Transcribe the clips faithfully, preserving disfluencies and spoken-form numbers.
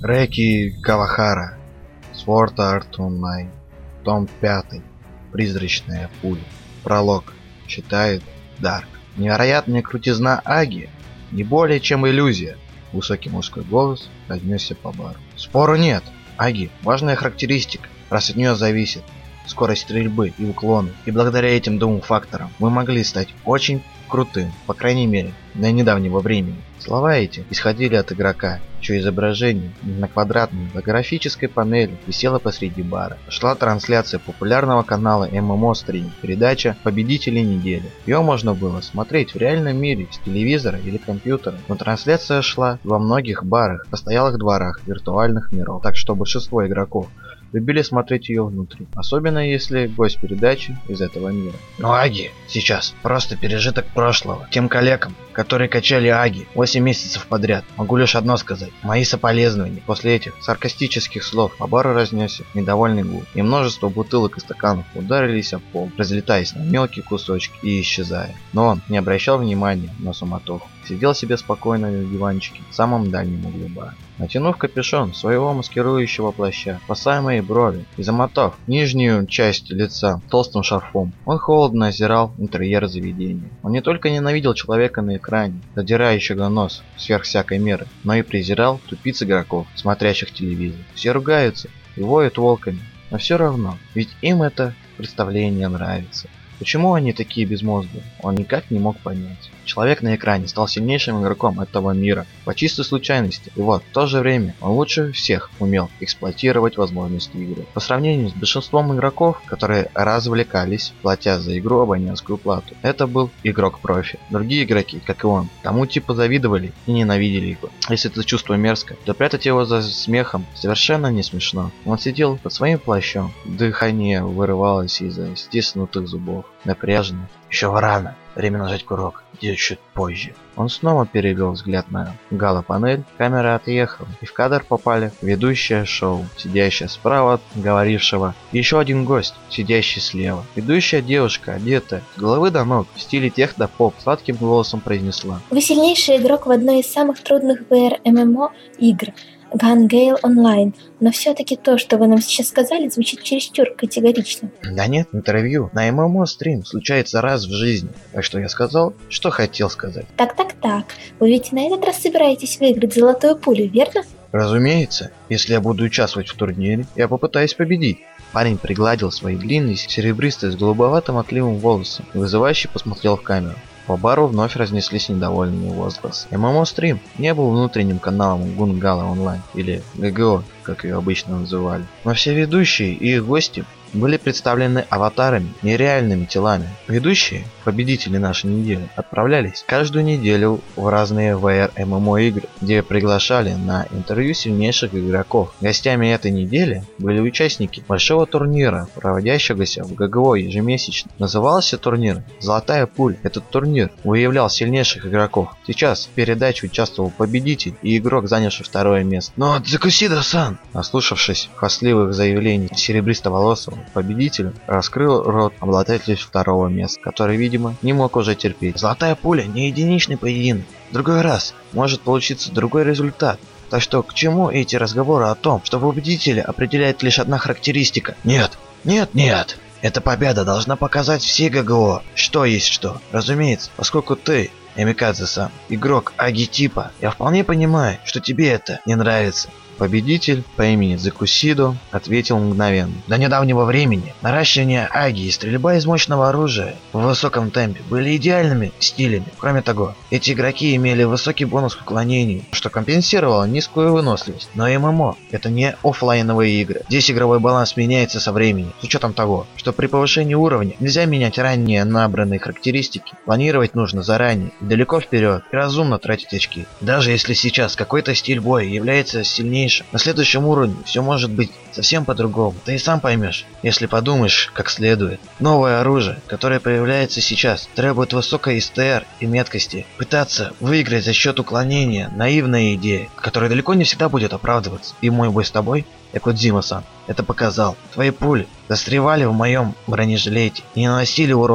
Рэки Кавахара. Sword Art Online. Том пятый. Призрачная пуля. Пролог. Читает Дарк. Невероятная крутизна Аги. Не более чем иллюзия. Высокий мужской голос разнесся по бару. Спору нет. Аги – важная характеристика, раз от нее зависит скорость стрельбы и уклоны. И благодаря этим двум факторам мы могли стать очень крутым, по крайней мере, до недавнего времени. Слова эти исходили от игрока, чье изображение на квадратной голографической панели висело посреди бара. Шла трансляция популярного канала эм эм о Stream, передача «Победители недели». Ее можно было смотреть в реальном мире с телевизора или компьютера, но трансляция шла во многих барах, постоялых дворах виртуальных миров, так что большинство игроков любили смотреть ее внутри, особенно если гость передачи из этого мира. Но Аги сейчас просто пережиток прошлого. Тем коллегам, которые качали Аги восемь месяцев подряд, могу лишь одно сказать: мои соболезнования. После этих саркастических слов по бару разнесся недовольный гул, и множество бутылок и стаканов ударились об пол, разлетаясь на мелкие кусочки и исчезая. Но он не обращал внимания на суматоху. Сидел себе спокойно на диванчике в самом дальнем углу бара. Натянув капюшон своего маскирующего плаща, спасаемые брови и замотав нижнюю часть лица толстым шарфом, он холодно озирал интерьер заведения. Он не только ненавидел человека на экране, задирающего нос сверх всякой меры, но и презирал тупиц игроков, смотрящих телевизор. Все ругаются и воют волками, но все равно, ведь им это представление нравится. Почему они такие безмозглые, он никак не мог понять. Человек на экране стал сильнейшим игроком этого мира по чистой случайности, и вот в то же время он лучше всех умел эксплуатировать возможности игры. По сравнению с большинством игроков, которые развлекались, платя за игру абонентскую плату, это был игрок-профи. Другие игроки, как и он, тому типа завидовали и ненавидели его. Если это чувство мерзко, то прятать его за смехом совершенно не смешно. Он сидел под своим плащом, дыхание вырывалось из-за стиснутых зубов. Напряженно. Еще рано. Время нажать курок. Где чуть позже. Он снова перевел взгляд на гало-панель. Камера отъехала, и в кадр попали ведущая шоу, сидящая справа от говорившего, и еще один гость, сидящий слева. Ведущая девушка, одетая с головы до ног в стиле техно-поп, сладким голосом произнесла: Вы сильнейший игрок в одной из самых трудных ви ар эм эм о игр Gun Gale Online, но все-таки то, что вы нам сейчас сказали, звучит чересчур категорично. Да нет, интервью на эм эм о Stream случается раз в жизни, так что я сказал, что хотел сказать. Так-так-так, вы ведь на этот раз собираетесь выиграть золотую пулю, верно? Разумеется, если я буду участвовать в турнире, я попытаюсь победить. Парень пригладил свои длинные серебристые с голубоватым отливом волосы и вызывающе посмотрел в камеру. По бару вновь разнеслись недовольные возгласы. эм эм о Stream не был внутренним каналом Gun Gale Online, или джи джи о, как ее обычно называли. Но все ведущие и их гости были представлены аватарами, нереальными телами. Ведущие, победители нашей недели, отправлялись каждую неделю в разные ви ар эм эм о игры, где приглашали на интервью сильнейших игроков. Гостями этой недели были участники большого турнира, проводящегося в джи джи о ежемесячно. Назывался турнир «Золотая пуля». Этот турнир выявлял сильнейших игроков. Сейчас в передаче участвовал победитель и игрок, занявший второе место. Но Дзакусида-сан, наслушавшись хвастливых заявлений серебристоволосого победителю, раскрыл рот обладатель второго места, который, видимо, не мог уже терпеть. Золотая пуля не единичный поединок. В другой раз может получиться другой результат. Так что к чему эти разговоры о том, что победителя определяет лишь одна характеристика? Нет, нет, нет. Эта победа должна показать все джи джи о, что есть что. Разумеется, поскольку ты, Эмикадзе-сан, игрок Аги типа, я вполне понимаю, что тебе это не нравится. Победитель по имени Дзакусидо ответил мгновенно. До недавнего времени наращивание Аги и стрельба из мощного оружия в высоком темпе были идеальными стилями. Кроме того, эти игроки имели высокий бонус к уклонению, что компенсировало низкую выносливость. Но эм эм о это не оффлайновые игры. Здесь игровой баланс меняется со временем, с учетом того, что при повышении уровня нельзя менять ранее набранные характеристики. Планировать нужно заранее, далеко вперед и разумно тратить очки. Даже если сейчас какой-то стиль боя является сильнее, на следующем уровне все может быть совсем по-другому. Ты и сам поймешь, если подумаешь как следует. Новое оружие, которое появляется сейчас, требует высокой эс тэ эр и меткости. Пытаться выиграть за счет уклонения – наивная идея, которая далеко не всегда будет оправдываться. И мой бой с тобой, Экодзима-сан, это показал. Твои пули застревали в моем бронежилете и не наносили урона.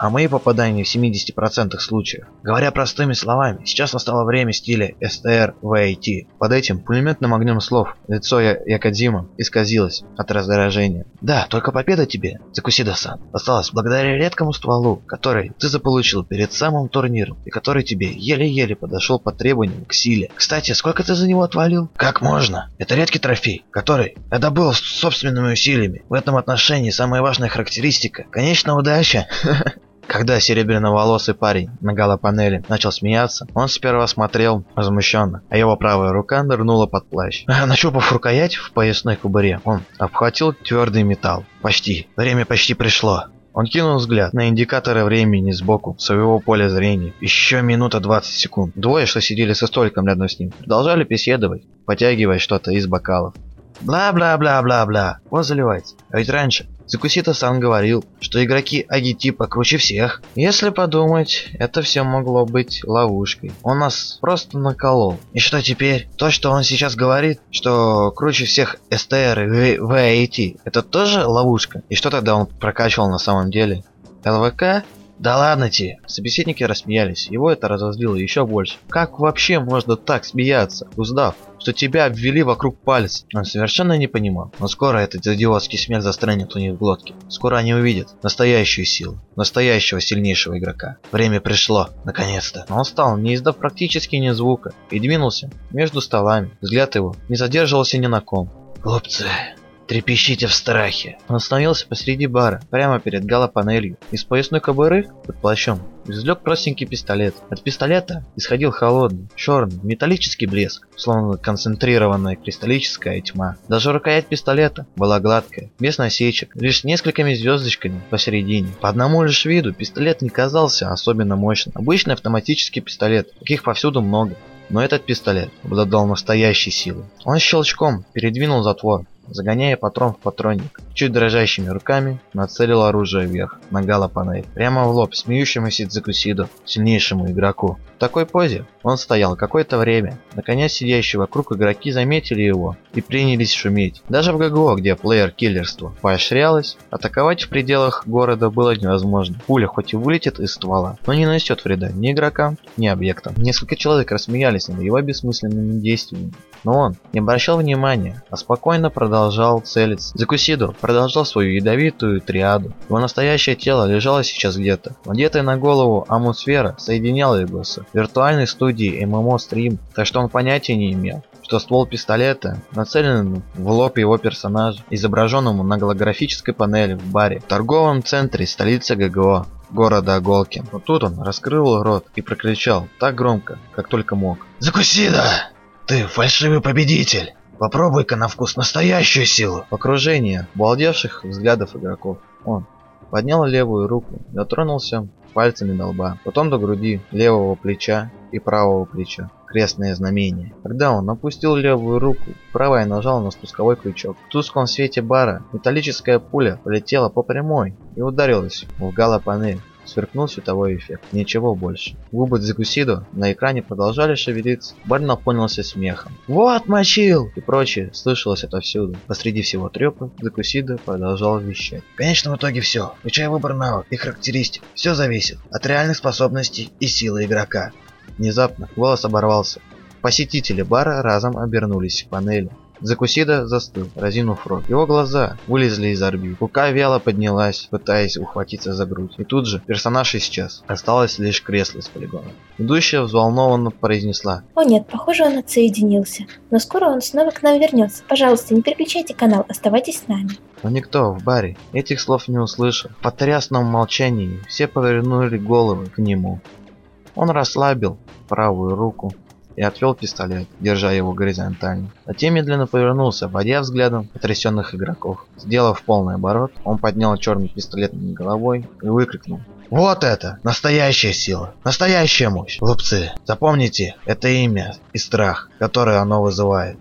а мои попадания в семидесяти процентах случаев. Говоря простыми словами, сейчас настало время стиля эс тэ эр ви эй ти. Под этим пулеметным огнем слов лицо Якодзимы исказилось от раздражения. Да, только победа тебе, Цукусида-сан, осталась благодаря редкому стволу, который ты заполучил перед самым турниром и который тебе еле-еле подошел по требованиям к силе. Кстати, сколько ты за него отвалил? Как можно? Это редкий трофей, который я добыл собственными усилиями. В этом отношении самая важная характеристика — конечно, удача. Когда серебряноволосый парень на галопанели начал смеяться, он сперва смотрел возмущенно, а его правая рука нырнула под плащ. Нащупав рукоять в поясной кобуре, он обхватил твердый металл. Почти. Время почти пришло. Он кинул взгляд на индикаторы времени сбоку своего поля зрения. Еще минута двадцать секунд. Двое, что сидели со столиком рядом с ним, продолжали беседовать, потягивая что-то из бокалов. Бла-бла-бла-бла-бла. Он заливается. А ведь раньше Цукусида-сан говорил, что игроки Аги типа круче всех. Если подумать, это все могло быть ловушкой. Он нас просто наколол. И что теперь? То, что он сейчас говорит, что круче всех эс тэ эр и ви эй ти, это тоже ловушка? И что тогда он прокачивал на самом деле? эл вэ ка? Да ладно тебе. Собеседники рассмеялись. Его это разозлило еще больше. Как вообще можно так смеяться, узнав, что тебя обвели вокруг пальца? Он совершенно не понимал. Но скоро этот идиотский смех застрянет у них в глотке. Скоро они увидят настоящую силу, настоящего сильнейшего игрока. Время пришло, наконец-то. Он встал, не издав практически ни звука, и двинулся между столами. Взгляд его не задерживался ни на ком. Глупцы, трепещите в страхе. Он остановился посреди бара, прямо перед галопанелью. Из поясной кобуры под плащом извлек простенький пистолет. От пистолета исходил холодный, черный, металлический блеск, словно концентрированная кристаллическая тьма. Даже рукоять пистолета была гладкая, без насечек, лишь с несколькими звездочками посередине. По одному лишь виду пистолет не казался особенно мощным. Обычный автоматический пистолет, таких повсюду много. Но этот пистолет обладал настоящей силой. Он щелчком передвинул затвор, загоняя патрон в патронник. Чуть дрожащими руками нацелил оружие вверх, на галопанель, прямо в лоб смеющемуся Цукусиду, сильнейшему игроку. В такой позе он стоял какое-то время. Наконец сидящие вокруг игроки заметили его и принялись шуметь. Даже в гэ гэ о, где плеер-киллерство поощрялось, атаковать в пределах города было невозможно. Пуля хоть и вылетит из ствола, но не нанесет вреда ни игрокам, ни объектам. Несколько человек рассмеялись над его бессмысленными действиями, но он не обращал внимания, а спокойно продолжал целиться. Цукусиду продолжал свою ядовитую триаду. Его настоящее тело лежало сейчас где-то. Надетая на голову амусфера соединяла его с виртуальной студией эм эм о Stream, так что он понятия не имел, что ствол пистолета нацелен в лоб его персонажа, изображенному на голографической панели в баре в торговом центре столицы гэ гэ о, города Голкин. Но тут он раскрыл рот и прокричал так громко, как только мог. «Цукусида! Ты фальшивый победитель! Попробуй-ка на вкус настоящую силу!» В окружении обалдевших взглядов игроков он поднял левую руку, дотронулся пальцами до лба, потом до груди, левого плеча и правого плеча. Крестное знамение. Когда он опустил левую руку, правая нажала на спусковой крючок. В тусклом свете бара металлическая пуля полетела по прямой и ударилась в галопанель. Сверкнул световой эффект. Ничего больше. Губы Цукусиду на экране продолжали шевелиться. Бар наполнился смехом. «Вот мочил!» и прочее слышалось отовсюду. Посреди всего трёпа Цукусиду продолжал вещать. В конечном итоге все, включая выбор навык и характеристик, все зависит от реальных способностей и силы игрока. Внезапно голос оборвался. Посетители бара разом обернулись к панели. Цукусида застыл, разинув рот. Его глаза вылезли из орбит. Рука вяло поднялась, пытаясь ухватиться за грудь. И тут же персонаж исчез. Осталось лишь кресло с полигона. Ведущая взволнованно произнесла: «О нет, похоже, он отсоединился. Но скоро он снова к нам вернется. Пожалуйста, не переключайте канал, оставайтесь с нами». Но никто в баре этих слов не услышал. В потрясном молчании все повернули головы к нему. Он расслабил правую руку и отвел пистолет, держа его горизонтально. Затем медленно повернулся, водя взглядом потрясенных игроков. Сделав полный оборот, он поднял черный пистолет над головой и выкрикнул: «Вот это! Настоящая сила! Настоящая мощь! Глупцы! Запомните это имя и страх, который оно вызывает!»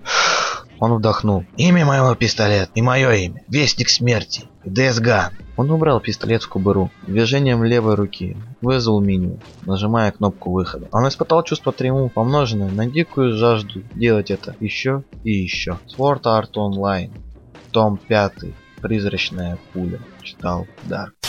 Он вдохнул. «Имя моего пистолета и мое имя. Вестник смерти. ди эс Gun». Он убрал пистолет в кобуру. Движением левой руки вызвал меню, нажимая кнопку выхода. Он испытал чувство триумфа, помноженное на дикую жажду делать это еще и еще. Sword Art Online. Том пятый. Призрачная пуля. Читал Дарк.